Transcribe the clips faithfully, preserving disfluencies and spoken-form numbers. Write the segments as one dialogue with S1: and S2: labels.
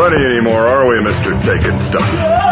S1: runny anymore, are we, Mister Taking Stuff?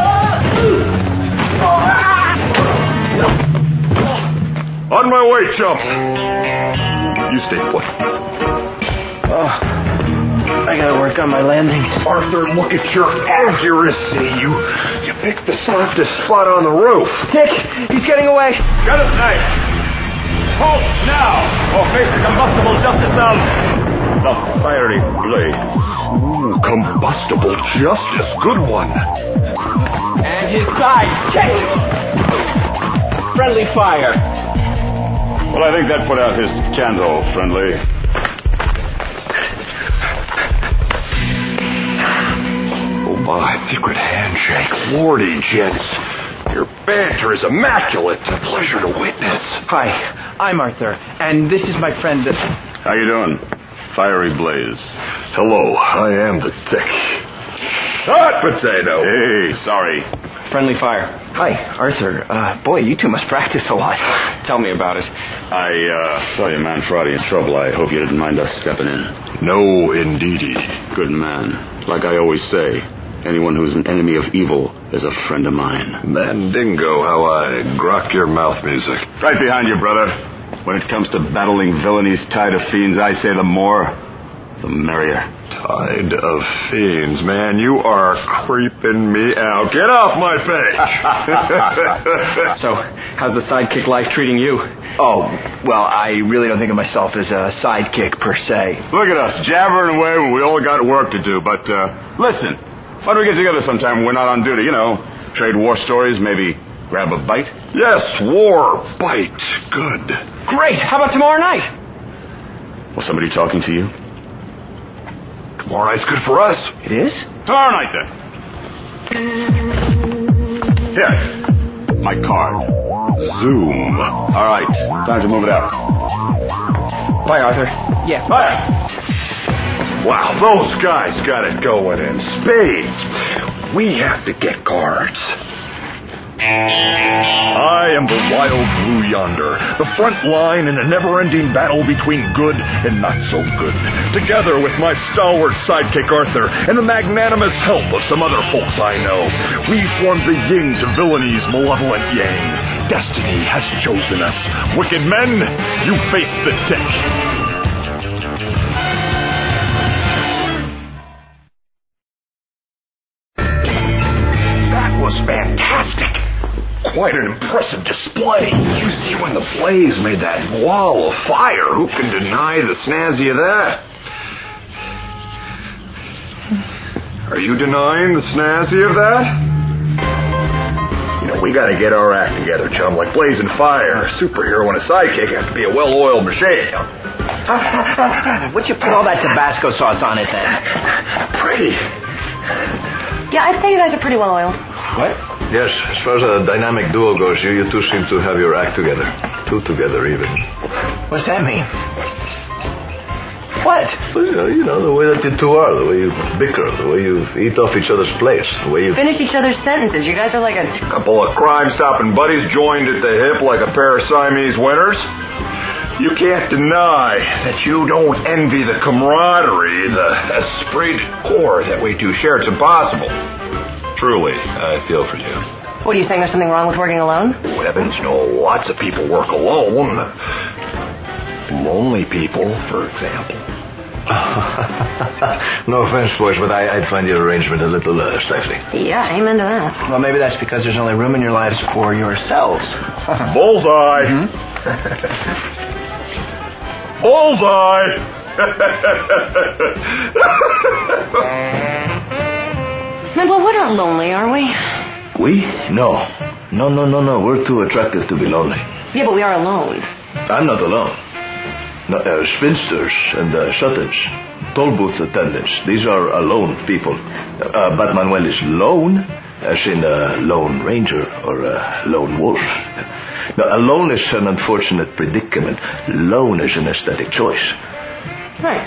S1: On my way, chump. You stay put.
S2: Oh, I gotta work on my landing.
S1: Arthur, look at your accuracy. You you picked the softest spot on the roof.
S2: Dick, he's getting away.
S3: Got it, knife. Halt now, or face the combustible justice of the fiery blade.
S1: Ooh, combustible justice. Good one.
S2: And his side. Check. Friendly fire.
S3: Well, I think that put out his candle, friendly.
S1: Oh, my secret handshake. Lordy, gents. Your banter is immaculate. A pleasure to witness.
S2: Hi, I'm Arthur, and this is my friend... Uh...
S3: How you doing, Fiery Blaze?
S1: Hello, I am the Tick. Hot potato.
S3: Hey, sorry.
S2: Friendly Fire. Hi, Arthur. Uh, boy, you two must practice a lot. Tell me about it.
S3: I uh, saw your man Friday in trouble. I hope you didn't mind us stepping in.
S1: No, indeedy.
S3: Good man. Like I always say, anyone who's an enemy of evil is a friend of mine.
S1: Mandingo, how I grok your mouth music.
S3: Right behind you, brother. When it comes to battling villainies tide of fiends, I say the more, the merrier.
S1: Tide of fiends, man, you are creeping me out. Get off my page!
S2: So, how's the sidekick life treating you? Oh, well, I really don't think of myself as a sidekick per se.
S3: Look at us, jabbering away when we all got work to do. But, uh, listen, why don't we get together sometime when we're not on duty? You know, trade war stories, maybe grab a bite?
S1: Yes, war, bite. Good.
S2: Great. How about tomorrow night?
S3: Was somebody talking to you?
S1: Tomorrow night's good for us.
S2: It is?
S3: Tomorrow night, then. Here, my card. Zoom. All right, time to move it out.
S2: Bye, Arthur. Yeah.
S3: Fire!
S1: Wow, those guys got it going in spades. We have to get guards. I am the wild blue yonder, the front line in a never-ending battle between good and not so good. Together with my stalwart sidekick Arthur and the magnanimous help of some other folks I know, we form the yin to villainy malevolent yang. Destiny has chosen us. Wicked men, you face the Tick. That was fantastic. Quite an impressive display. You see when the blaze made that wall of fire. Who can deny the snazzy of that? Are you denying the snazzy of that? You know, we gotta get our act together, chum. Like blazing fire. A superhero and a sidekick have to be a well-oiled machine.
S2: What'd you put all that Tabasco sauce on it, then?
S1: Pretty.
S4: Yeah, I'd say you guys are pretty well oiled.
S2: What?
S5: Yes, as far as a dynamic duo goes, you, you two seem to have your act together. Two together, even.
S2: What's that mean? What?
S5: Well, you know, you know, the way that you two are, the way you bicker, the way you eat off each other's plates, the way you...
S4: Finish each other's sentences. You guys are like a...
S1: Couple of crime-stopping buddies joined at the hip like a pair of Siamese winners. You can't deny that you don't envy the camaraderie, the esprit de corps that we two share. It's impossible. Truly, I feel for you.
S4: What, are you saying there's something wrong with working alone?
S1: Well, heavens, no. Lots of people work alone. Lonely people, for example.
S5: No offense, boys, but I, I'd find your arrangement a little uh, stifling.
S4: Yeah, amen to that.
S2: Well, maybe that's because there's only room in your lives for yourselves.
S1: Bullseye!
S2: Mm-hmm.
S1: Bullseye!
S4: Well, we're not lonely, are we?
S5: We? No. No, no, no, no. We're too attractive to be lonely.
S4: Yeah, but we are alone.
S5: I'm not alone. No, uh, spinsters and uh, shutters, toll booth attendants, these are alone people. Uh, but Manuel is lone, as in a lone ranger or a lone wolf. Now, alone is an unfortunate predicament. Lone is an aesthetic choice.
S4: Right.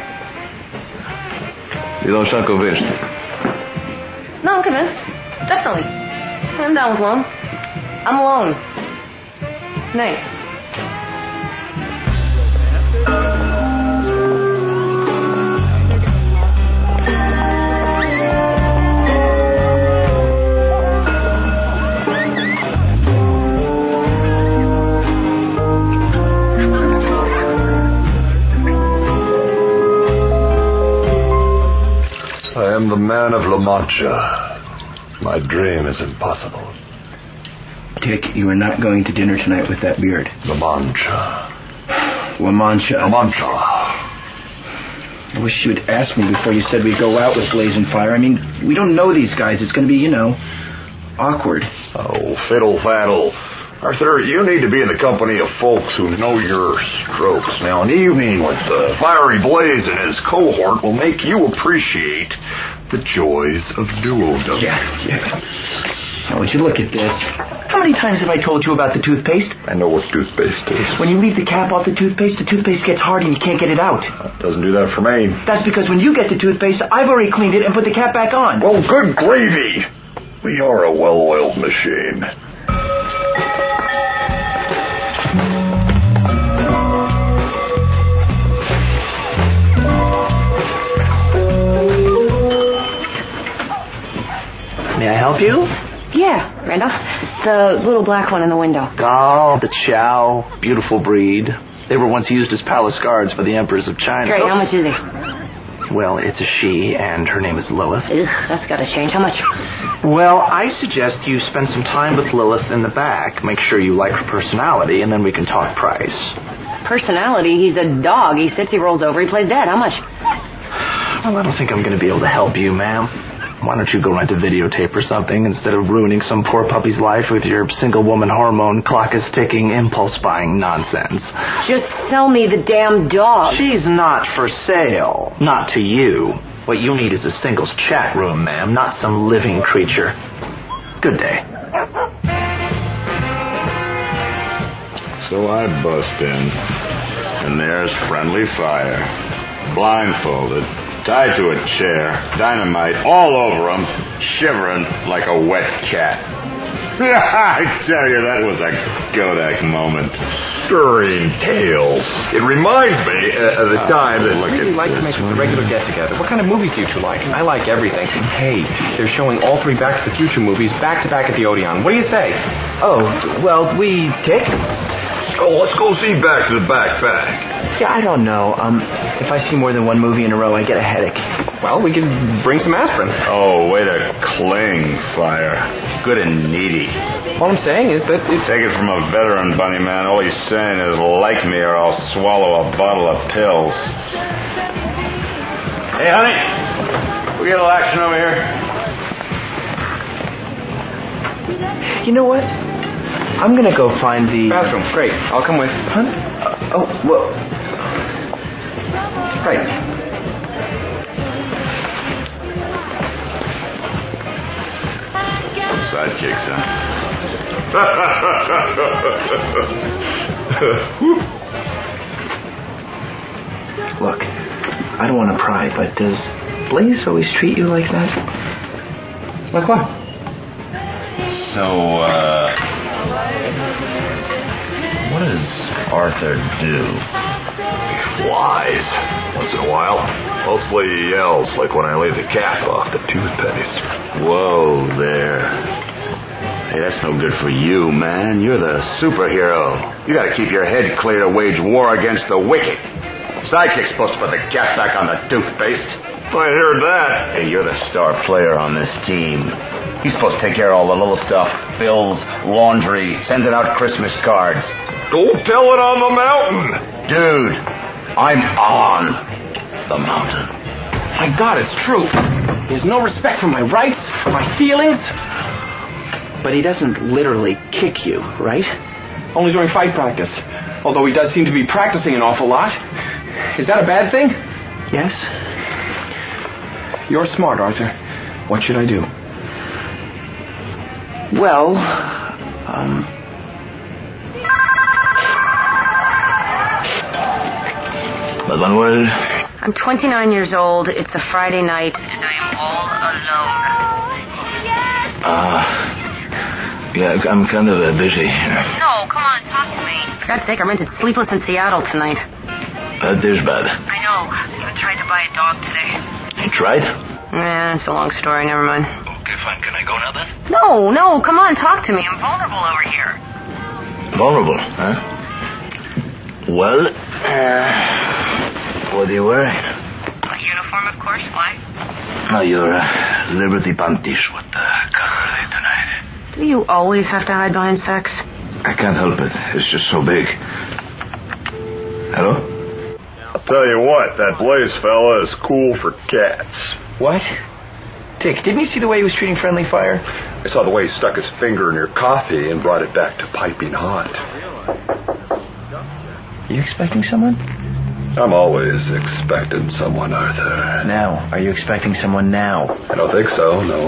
S5: You don't sound convinced.
S4: No, I'm convinced. Definitely. I'm down with alone. I'm alone. Nice.
S1: the man of La Mancha. My dream is impossible.
S2: Dick, you are not going to dinner tonight with that beard.
S1: La Mancha.
S2: La Mancha.
S1: La Mancha.
S2: I wish you had asked me before you said we'd go out with Blazing Fire. I mean, we don't know these guys. It's going to be, you know, awkward.
S1: Oh, fiddle faddle. Arthur, you need to be in the company of folks who know your strokes. Now, an evening with uh, Fiery Blaze and his cohort will make you appreciate the joys of duodom.
S2: Yeah, yeah. Now, would you look at this? How many times have I told you about the toothpaste?
S1: I know what toothpaste is.
S2: When you leave the cap off the toothpaste, the toothpaste gets hard and you can't get it out.
S1: That doesn't do that for me.
S2: That's because when you get the toothpaste, I've already cleaned it and put the cap back on.
S1: Well, good gravy. We are a well-oiled machine.
S2: May I help you?
S4: Yeah, Randolph. The little black one in the window.
S2: Oh, the Chow. Beautiful breed. They were once used as palace guards by the emperors of China.
S4: Great, how much is it?
S2: Well, it's a she, and her name is Lilith.
S4: Ugh, that's got to change. How much?
S2: Well, I suggest you spend some time with Lilith in the back. Make sure you like her personality, and then we can talk price.
S4: Personality? He's a dog. He sits, he rolls over, he plays dead. How much?
S2: Well, I don't think I'm going to be able to help you, ma'am. Why don't you go rent a videotape or something instead of ruining some poor puppy's life with your single-woman hormone, clock-is-ticking, impulse-buying nonsense?
S4: Just sell me the damn dog.
S2: She's not for sale. Not to you. What you need is a singles chat room, ma'am, not some living creature. Good day.
S3: So I bust in, and there's Friendly Fire, blindfolded, tied to a chair, dynamite all over him, shivering like a wet cat. I tell you, that was a Kodak moment.
S1: Stirring tales. It reminds me uh, of the
S3: Oh,
S1: time that...
S3: look
S6: I'd really
S3: at
S6: like to
S3: this
S6: make
S3: one.
S6: a regular get-together. What kind of movies do you two like? I like everything. Hey, they're showing all three Back to the Future movies back-to-back at the Odeon. What do you say?
S2: Oh, well, we take...
S1: Oh, let's go see Back to the Backpack.
S2: Yeah, I don't know. Um, if I see more than one movie in a row, I get a headache.
S6: Well, we can bring some aspirin.
S3: Oh, way to cling, Fire. Good and needy.
S6: All I'm saying is that it's...
S3: Take it from a veteran, Bunny Man. All he's saying is, like me or I'll swallow a bottle of pills. Hey, honey. We get a little action over here.
S2: You know what? I'm gonna go find the...
S6: Bathroom. Great. I'll come with.
S2: Huh? Uh, oh, well... Right.
S3: Sidekicks, huh?
S2: Look, I don't want to pry, but does Blaze always treat you like that?
S6: Like what?
S3: So, uh... what does Arthur do?
S1: Flies. Once in a while. Mostly he yells, like when I leave the cap off the toothpaste.
S3: Whoa there. Hey, that's no good for you, man. You're the superhero. You gotta keep your head clear to wage war against the wicked. Sidekick's supposed to put the cap back on the toothpaste.
S1: I heard that.
S3: Hey, you're the star player on this team. He's supposed to take care of all the little stuff. Bills, laundry, sending out Christmas cards.
S1: Go tell it on the mountain.
S3: Dude, I'm on the mountain.
S6: My God, it's true. He has no respect for my rights, my feelings.
S2: But he doesn't literally kick you, right?
S6: Only during fight practice. Although he does seem to be practicing an awful lot. Is that a bad thing?
S2: Yes?
S6: You're smart, Arthur. What should I do?
S2: Well, um...
S5: Mademoiselle?
S4: I'm twenty-nine years old. It's a Friday night, and I am all alone.
S5: Uh, yeah, I'm kind of uh, busy.
S4: No, come on, talk to me. For God's sake, I rented Sleepless in Seattle tonight.
S5: That is bad.
S4: I know. Even tried to buy a dog today.
S5: You tried?
S4: Nah, it's a long story. Never mind.
S5: Okay, fine. Can I go now then?
S4: No, no, come on, talk to me. I'm vulnerable over here.
S5: Vulnerable, huh? Well, uh, what are you wearing?
S4: A uniform, of course. Why?
S2: Now, your uh, Liberty Pantish, what the color tonight?
S4: Do you always have to hide behind sex?
S5: I can't help it. It's just so big. Hello?
S1: I'll tell you what, that Blaze fella is cool for cats.
S2: What? Dick, didn't you see the way he was treating Friendly Fire?
S1: I saw the way he stuck his finger in your coffee and brought it back to piping hot.
S2: You expecting someone?
S1: I'm always expecting someone, Arthur.
S2: Now. Are you expecting someone now?
S1: I don't think so, no.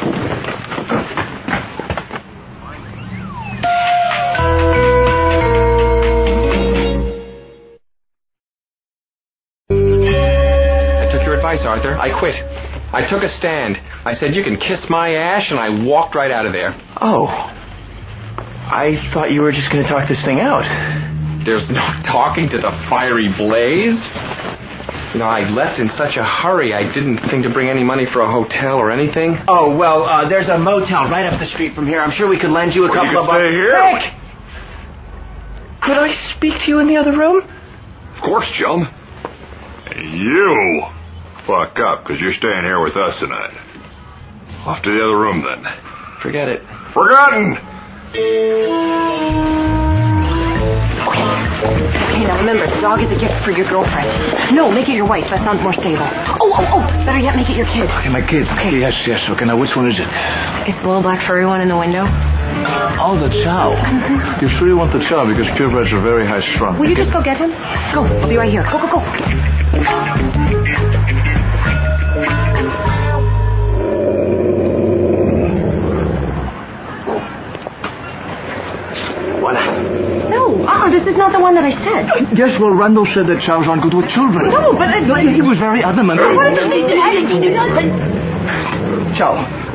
S6: I took your advice, Arthur. I quit. I took a stand. I said, you can kiss my ash, and I walked right out of there.
S2: Oh. I thought you were just going to talk this thing out.
S6: There's no talking to the fiery Blaze. You know, I left in such a hurry, I didn't think to bring any money for a hotel or anything.
S2: Oh, well, uh, there's a motel right up the street from here. I'm sure we could lend you a
S1: Well,
S2: couple
S1: you
S2: of
S1: can stay here.
S2: Rick! Could I speak to you in the other room?
S1: Of course, chum. You fuck up, because you're staying here with us tonight. Off to the other room, then.
S2: Forget it.
S1: Forgotten!
S4: Okay, now remember, the dog is a gift for your girlfriend. No, make it your wife. That sounds more stable. Oh, oh, oh, better yet, make it your kid.
S5: Hey, my kid. Okay. Yes, yes. Okay, now which one is it?
S4: It's the little black furry one in the window.
S5: Oh, the chow. You sure you want the chow? Because purebreds are very high strung.
S4: Will you just go get him? Go, I'll be right here. Go, go, go. No, uh-uh, this is not the one that I said.
S5: Yes, well, Randall said that chows aren't good with children.
S4: No, but... I,
S5: He he was very adamant.
S2: Chow.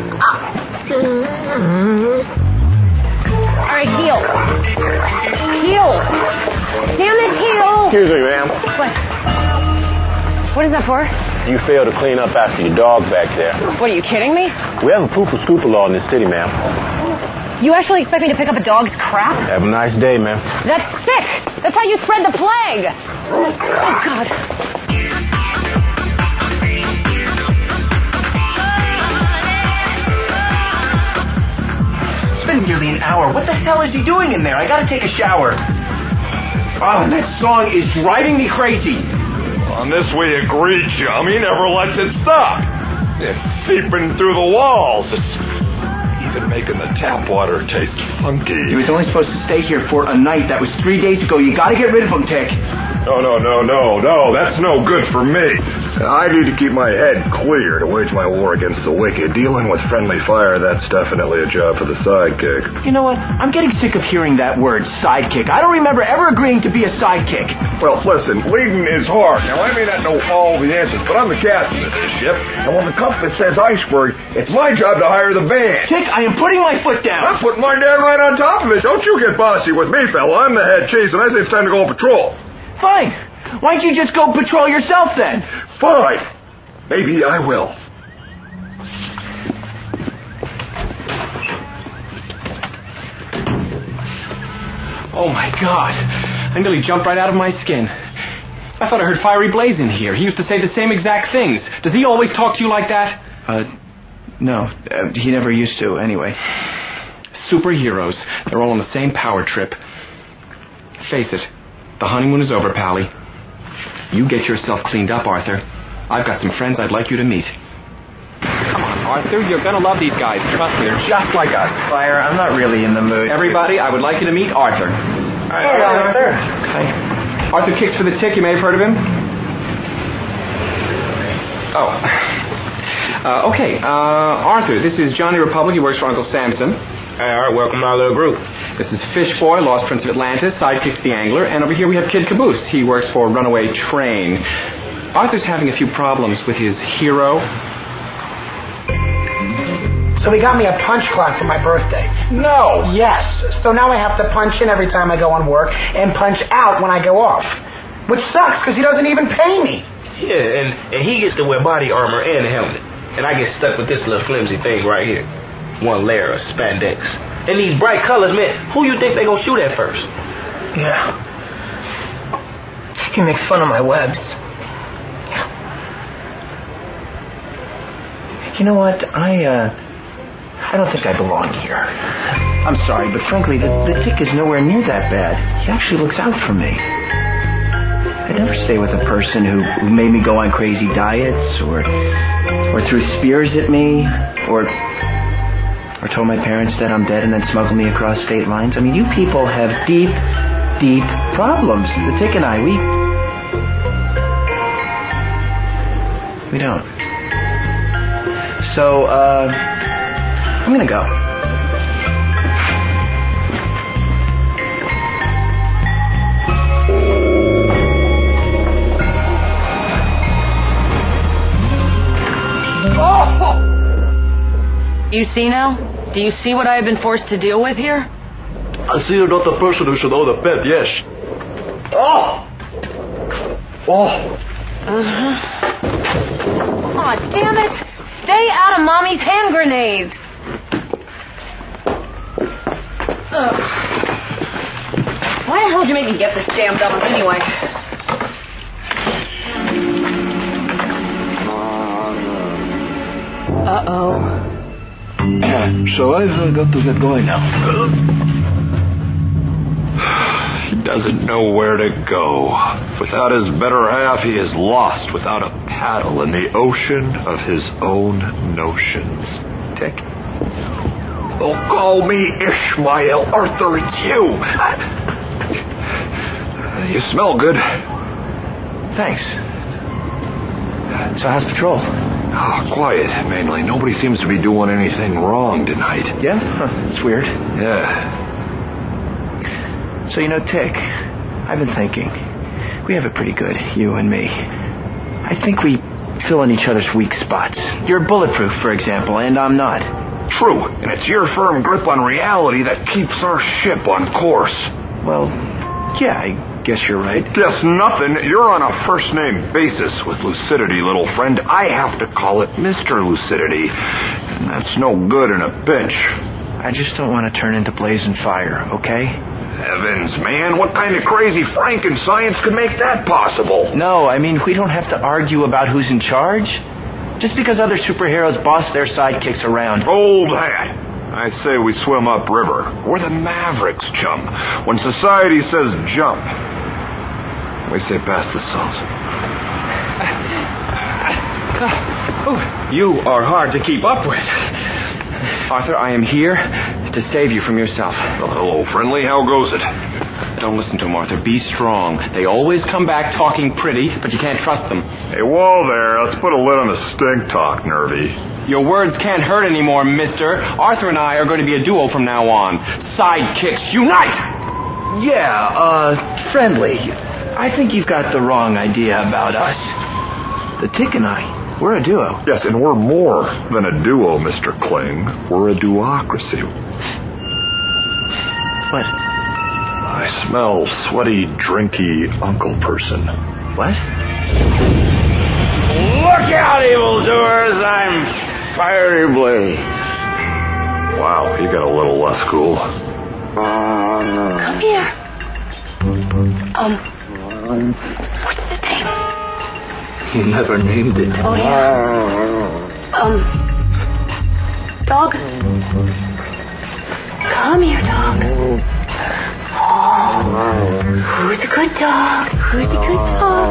S4: All right, heel. Heel. Damn it, heel.
S7: Excuse me, ma'am.
S4: What? What is that for?
S7: You failed to clean up after your dog back there.
S4: What, are you kidding me?
S7: We have a pooper scooper law in this city, ma'am.
S4: You actually expect me to pick up a dog's crap?
S7: Have a nice day, ma'am.
S4: That's sick. That's how you spread the plague. Oh, God.
S2: It's been nearly an hour. What the hell is he doing in there? I gotta take a shower. Oh, that song is driving me crazy.
S1: On this we agree, chum. He never lets it stop. It's seeping through the walls. It's even making the tap water taste funky.
S2: He was only supposed to stay here for a night. That was three days ago. You gotta get rid of him, Tick.
S1: No, no, no, no, no. That's no good for me. I need to keep my head clear to wage my war against the wicked. Dealing with Friendly Fire, that's definitely a job for the sidekick.
S2: You know what? I'm getting sick of hearing that word, sidekick. I don't remember ever agreeing to be a sidekick.
S1: Well, listen, leading is hard. Now, I may not know all the answers, but I'm the captain of this ship. And when the compass says iceberg, it's my job to hire the band.
S2: Tick, I am putting my foot down.
S1: I'm putting mine down right on top of it. Don't you get bossy with me, fella. I'm the head chief, and I say it's time to go on patrol.
S2: Fine. Why don't you just go patrol yourself then?
S1: Fine. Maybe I will.
S6: Oh, my God. I nearly jumped right out of my skin. I thought I heard Fiery Blaze in here. He used to say the same exact things. Does he always talk to you like that?
S2: Uh, no. Uh, he never used to, anyway.
S6: Superheroes. They're all on the same power trip. Face it. The honeymoon is over, Pally. You get yourself cleaned up, Arthur. I've got some friends I'd like you to meet. Come on, Arthur. You're going to love these guys. Trust me, they're just like us.
S2: Fire, I'm not really in the mood.
S6: Everybody, I would like you to meet Arthur.
S2: Hey, Arthur.
S6: Hi. Arthur Kicks for the Tick. You may have heard of him. Oh. Uh, okay. Uh, Arthur, this is Johnny Republic. He works for Uncle Samson.
S7: Hey, all right, welcome to our little group.
S6: This is Fish Boy, Lost Prince of Atlantis, Sidekicks the Angler, and over here we have Kid Caboose. He works for Runaway Train. Arthur's having a few problems with his hero.
S8: So he got me a punch clock for my birthday.
S6: No!
S8: Yes. So now I have to punch in every time I go on work and punch out when I go off. Which sucks because he doesn't even pay me.
S7: Yeah, and, and he gets to wear body armor and a helmet. And I get stuck with this little flimsy thing right here. One layer of spandex. And these bright colors, man, who you think they gonna shoot at first?
S8: Yeah. He makes fun of my webs.
S2: You know what? I, uh, I don't think I belong here. I'm sorry, but frankly, the, the tick is nowhere near that bad. He actually looks out for me. I'd never stay with a person who, who made me go on crazy diets, or, or threw spears at me, or, or told my parents that I'm dead and then smuggled me across state lines. I mean, you people have deep, deep problems. The tick and I, we, we don't. So, uh, I'm gonna go.
S4: You see now? Do you see what I have been forced to deal with here?
S5: I see you're not the person who should own a pet, yes. Oh! Oh!
S4: Uh-huh. Aw, damn it! Stay out of Mommy's hand grenades! Ugh. Why the hell did you make me get this damn double anyway? Uh-oh.
S5: So I've uh, got to get going now.
S1: He doesn't know where to go. Without his better half, he is lost without a paddle in the ocean of his own notions. Tick. Oh, call me Ishmael. Arthur, it's you. You smell good.
S2: Thanks. So how's patrol?
S1: Oh, quiet, mainly. Nobody seems to be doing anything wrong tonight.
S2: Yeah? Huh, that's weird.
S1: Yeah.
S2: So, you know, Tick, I've been thinking. We have it pretty good, you and me. I think we fill in each other's weak spots. You're bulletproof, for example, and I'm not.
S1: True, and it's your firm grip on reality that keeps our ship on course.
S2: Well, yeah, I guess you're right.
S1: Guess nothing. You're on a first-name basis with Lucidity, little friend. I have to call it Mister Lucidity, and that's no good in a pinch.
S2: I just don't want to turn into blazing fire, okay?
S1: Heavens, man, what kind of crazy Franken-science could make that possible?
S2: No, I mean, we don't have to argue about who's in charge. Just because other superheroes boss their sidekicks around.
S1: Old hat. I say we swim upriver. We're the Mavericks, chum. When society says jump, we say pass the salt.
S6: You are hard to keep up with. Arthur, I am here to save you from yourself.
S1: Well, hello, friendly. How goes it?
S6: Don't listen to them, Arthur. Be strong. They always come back talking pretty, but you can't trust them.
S1: Hey, whoa there. Let's put a lid on the stink talk, Nervy.
S6: Your words can't hurt anymore, mister. Arthur and I are going to be a duo from now on. Sidekicks unite!
S2: Yeah, uh, friendly. I think you've got the wrong idea about us. The Tick and I, we're a duo.
S1: Yes, and we're more than a duo, Mister Kling. We're a duocracy.
S2: What?
S1: I smell sweaty, drinky uncle person.
S2: What?
S3: Look out, evildoers! I'm Fiery Blaze.
S1: Wow, you got a little less cool.
S4: Come here. Um, what's the name?
S5: He never named it.
S4: Oh, yeah. Um, dog. Come here, dog. Oh, who's a good dog? Who's a good dog?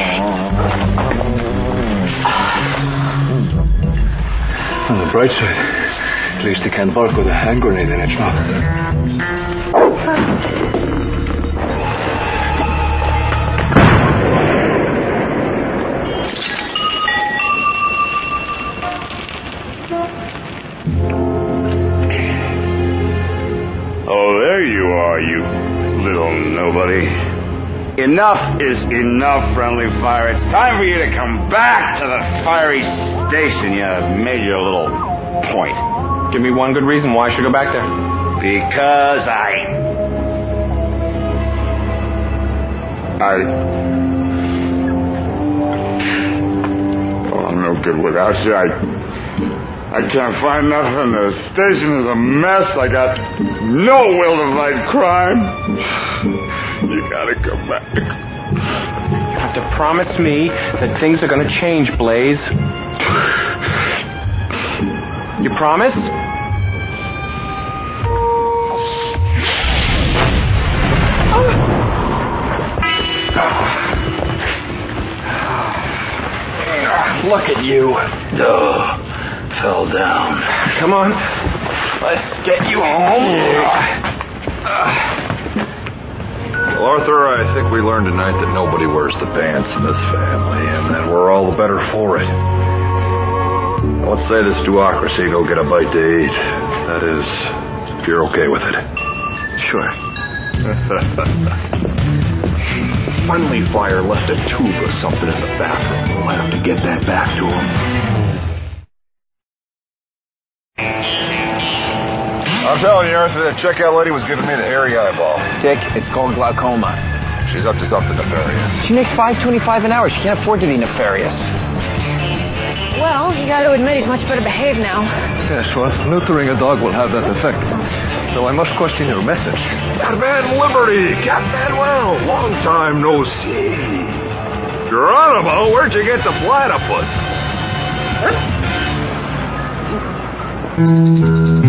S5: On the bright side, at least he can't bark with a hand grenade in its mouth.
S3: Oh, there you are, you little nobody. Enough is enough, Friendly Fire. It's time for you to come back to the fiery station. You made your little point.
S6: Give me one good reason why I should go back there.
S3: Because I... I... Oh, I'm no good without you. I... I can't find nothing. The station is a mess. I got no will to fight crime. You gotta come back.
S6: You have to promise me that things are going to change, Blaze. You promise?
S2: Look at you. Oh, fell down.
S6: Come on.
S2: Let's get you home.
S1: Well, Arthur, I think we learned tonight that nobody wears the pants in this family, and that we're all the better for it. Now, let's say this duocracy go get a bite to eat. That is, if you're okay with it.
S5: Sure. Friendly Fire left a tube or something in the bathroom. We'll have to get that back to him.
S1: I'm telling you, Arthur, that checkout lady was giving me the hairy eyeball.
S9: Dick, it's called glaucoma.
S1: She's up to something nefarious.
S9: She makes five twenty-five an hour. She can't afford to be nefarious.
S10: Well, you got to admit he's much better behaved now.
S5: Yes, well, neutering a dog will have that effect. So I must question your message.
S1: Captain Liberty! Captain Manuel! Long time no see. Geronimo, where'd you get the platypus?